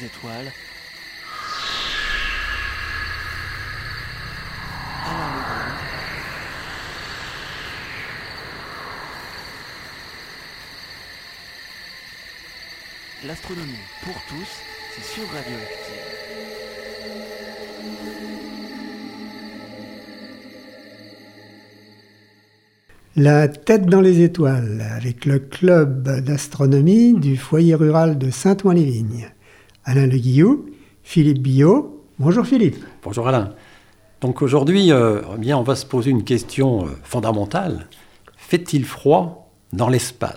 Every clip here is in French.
étoiles. Alain Legault. L'astronomie pour tous, c'est sur Radioactive. La tête dans les étoiles, avec le club d'astronomie du foyer rural de Saint-Ouen-les-Vignes. Alain Le Guillou, Philippe Billot. Bonjour Philippe. Bonjour Alain. Donc aujourd'hui, on va se poser une question fondamentale. Fait-il froid dans l'espace ?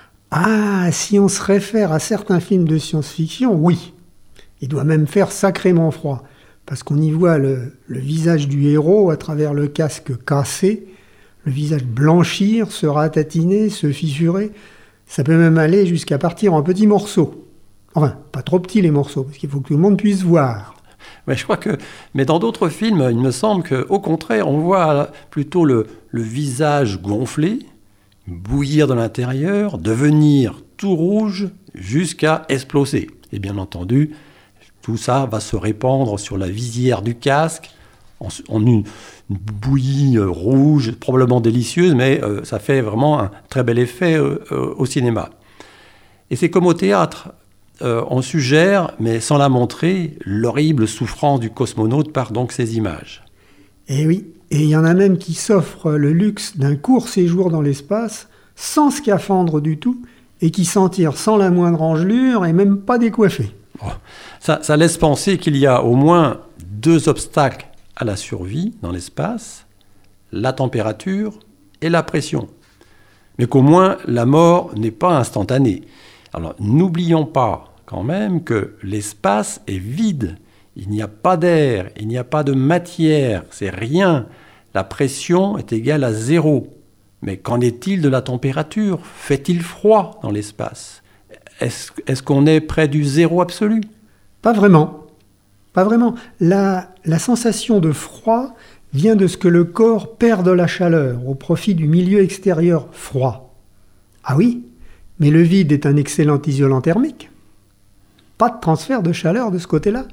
Ah, si on se réfère à certains films de science-fiction, oui. Il doit même faire sacrément froid, parce qu'on y voit le visage du héros à travers le casque cassé, le visage blanchir, se ratatiner, se fissurer. Ça peut même aller jusqu'à partir en petits morceaux. Enfin, pas trop petits les morceaux, parce qu'il faut que tout le monde puisse voir. Mais je crois que, mais dans d'autres films, il me semble qu'au contraire, on voit plutôt le visage gonflé, bouillir de l'intérieur, devenir tout rouge jusqu'à exploser. Et bien entendu, tout ça va se répandre sur la visière du casque en une bouillie rouge, probablement délicieuse, mais ça fait vraiment un très bel effet au cinéma. Et c'est comme au théâtre, on suggère, mais sans la montrer, l'horrible souffrance du cosmonaute par donc ces images. Et oui, et il y en a même qui s'offrent le luxe d'un court séjour dans l'espace, sans scaphandre du tout, et qui s'en tirent sans la moindre engelure et même pas décoiffés. Bon, ça laisse penser qu'il y a au moins 2 obstacles à la survie dans l'espace, la température et la pression. Mais qu'au moins la mort n'est pas instantanée. Alors n'oublions pas quand même que l'espace est vide. Il n'y a pas d'air, il n'y a pas de matière, c'est rien. La pression est égale à 0. Mais qu'en est-il de la température ? Fait-il froid dans l'espace ? Est-ce qu'on est près du zéro absolu ? Pas vraiment. Pas vraiment. La sensation de froid vient de ce que le corps perd de la chaleur au profit du milieu extérieur froid. Ah oui, mais le vide est un excellent isolant thermique. Pas de transfert de chaleur de ce côté-là.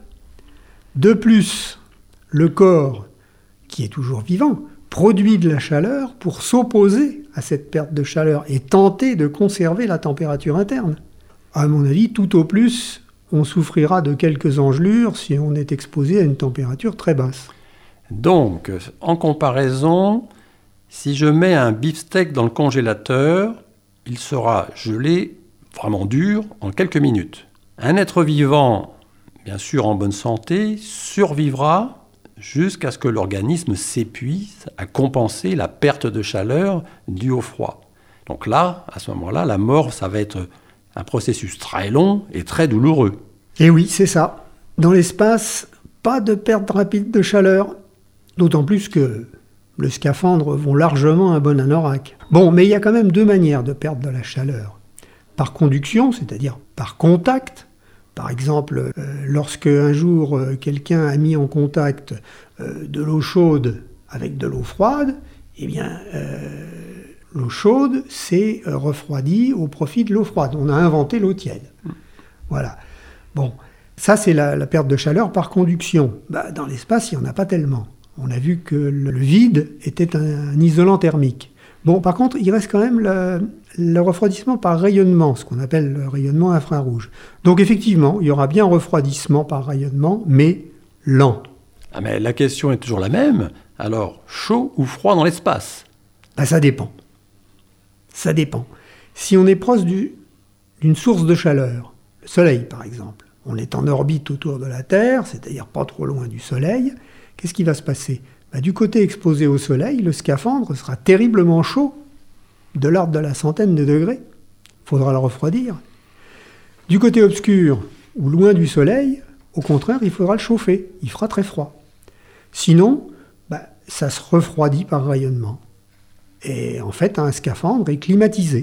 De plus, le corps, qui est toujours vivant, produit de la chaleur pour s'opposer à cette perte de chaleur et tenter de conserver la température interne. À mon avis, tout au plus, on souffrira de quelques engelures si on est exposé à une température très basse. Donc, en comparaison, si je mets un beefsteak dans le congélateur, il sera gelé, vraiment dur, en quelques minutes. Un être vivant, bien sûr en bonne santé, survivra jusqu'à ce que l'organisme s'épuise à compenser la perte de chaleur due au froid. Donc là, à ce moment-là, la mort, ça va être un processus très long et très douloureux. Et oui, c'est ça. Dans l'espace, pas de perte rapide de chaleur. D'autant plus que le scaphandre vaut largement un bon anorak. Bon, mais il y a quand même 2 manières de perdre de la chaleur. Par conduction, c'est-à-dire par contact. Par exemple, lorsque un jour quelqu'un a mis en contact de l'eau chaude avec de l'eau froide, eh bien, l'eau chaude s'est refroidie au profit de l'eau froide. On a inventé l'eau tiède. Voilà. Bon, ça c'est la perte de chaleur par conduction. Dans l'espace, il n'y en a pas tellement. On a vu que le vide était un isolant thermique. Bon, par contre, il reste quand même le refroidissement par rayonnement, ce qu'on appelle le rayonnement infrarouge. Donc effectivement, il y aura bien refroidissement par rayonnement, mais lent. Ah mais la question est toujours la même. Alors, chaud ou froid dans l'espace ? Ça dépend. Ça dépend. Si on est proche d'une source de chaleur, le Soleil par exemple, on est en orbite autour de la Terre, c'est-à-dire pas trop loin du Soleil, qu'est-ce qui va se passer ? Du côté exposé au Soleil, le scaphandre sera terriblement chaud, de l'ordre de la centaine de degrés. Il faudra le refroidir. Du côté obscur, ou loin du Soleil, au contraire, il faudra le chauffer. Il fera très froid. Sinon, ça se refroidit par rayonnement. Et en fait, un scaphandre est climatisé.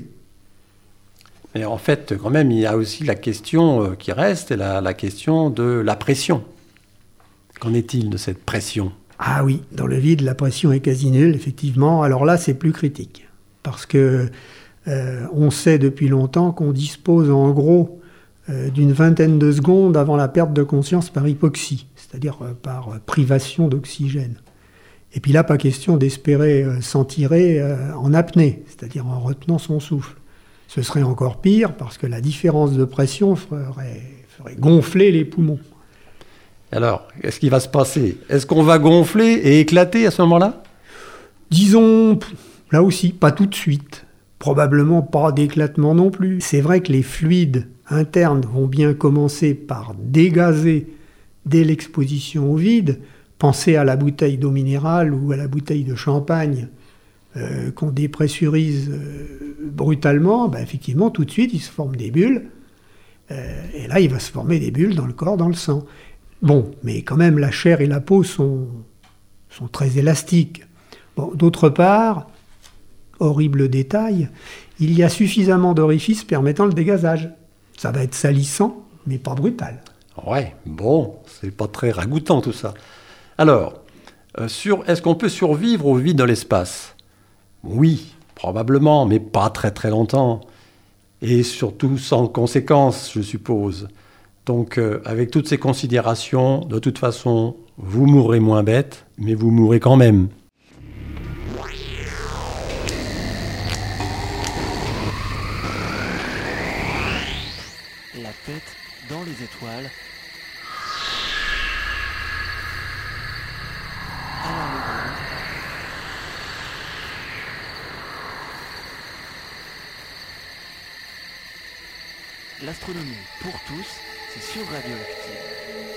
Mais en fait, quand même, il y a aussi la question qui reste, la question de la pression. Qu'en est-il de cette pression ? Ah oui, dans le vide, la pression est quasi nulle, effectivement. Alors là, c'est plus critique. Parce que on sait depuis longtemps qu'on dispose en gros d'une vingtaine de secondes avant la perte de conscience par hypoxie, c'est-à-dire par privation d'oxygène. Et puis là, pas question d'espérer s'en tirer en apnée, c'est-à-dire en retenant son souffle. Ce serait encore pire parce que la différence de pression ferait gonfler les poumons. Alors, qu'est-ce qui va se passer? Est-ce qu'on va gonfler et éclater à ce moment-là? Disons, là aussi, pas tout de suite. Probablement pas d'éclatement non plus. C'est vrai que les fluides internes vont bien commencer par dégazer dès l'exposition au vide. Pensez à la bouteille d'eau minérale ou à la bouteille de champagne qu'on dépressurise brutalement. Effectivement, tout de suite, il se forme des bulles. Et là, il va se former des bulles dans le corps, dans le sang. Bon, mais quand même, la chair et la peau sont très élastiques. Bon, d'autre part, horrible détail, il y a suffisamment d'orifices permettant le dégazage. Ça va être salissant, mais pas brutal. Ouais, bon, c'est pas très ragoûtant tout ça. Alors, est-ce qu'on peut survivre au vide dans l'espace? Oui, probablement, mais pas très très longtemps. Et surtout sans conséquences, je suppose. Donc, avec toutes ces considérations, de toute façon, vous mourrez moins bête, mais vous mourrez quand même. La tête dans les étoiles. Alain Legrand. L'astronomie pour tous, c'est sur Radioactive.